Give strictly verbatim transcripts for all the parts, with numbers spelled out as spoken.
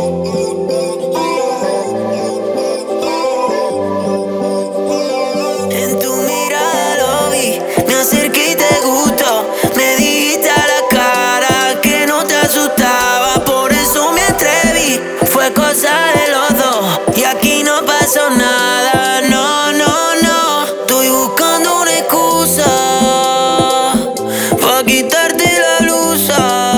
En tu mirada lo vi, me acerqué y te gustó. Me dijiste a la cara que no te asustaba, por eso me atreví. Fue cosa de los dos y aquí no pasó nada. No, no, no. Estoy buscando una excusa pa' quitarte la blusa.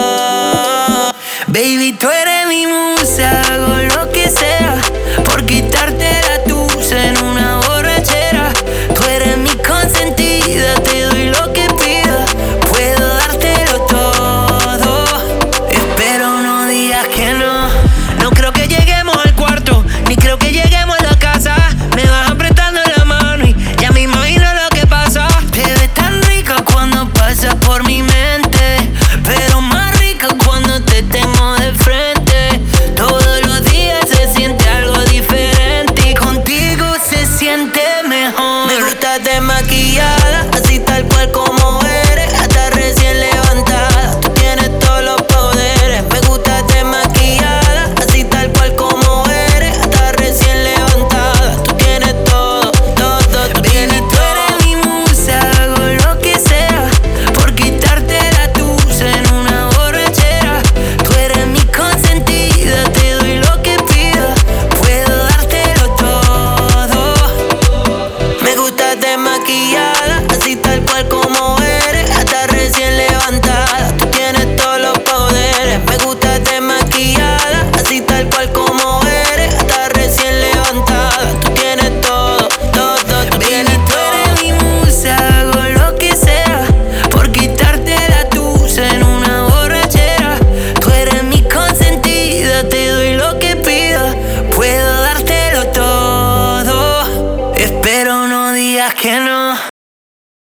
Baby, tú eres mi musa, hago lo que sea por quitarte la tusa en una borrachera. Tú eres mi consentida, te doy lo que pidas, puedo dártelo todo. Espero no digas que no. No creo que lleguemos al cuarto, ni creo que lleguemos a la casa. Me vas apretando la mano y ya me imagino lo que pasa. Te ves tan rica cuando pasas por mi mente, pero más rica cuando te tengo de frente. Todos los días se siente algo diferente y contigo se siente mejor. Me gusta desmaquillada, así tal cual como eres, hasta recién levantada. Tú tienes todos los poderes. Me gusta desmaquillada, así tal cual como eres, hasta recién levantada. Tú tienes todo, todo, tú tienes todo. Tú eres mi musa, hago lo que sea por quitarte la tusa en una borrachera. Tú eres mi consentida, te doy lo que pidas, puedo dártelo todo. Me gusta desmaquillada, así tal cual como eres, hasta recién levantada. Tú tienes todos los poderes. Me gusta desmaquillada, así tal cual como eres, hasta recién levantada. Tú tienes todo, todo, tú tienes todo. Tú eres mi musa, hago lo que sea por quitarte la tusa en una borrachera. Tú eres mi consentida, te doy lo que pidas, puedo dártelo todo. Espero no digas que no.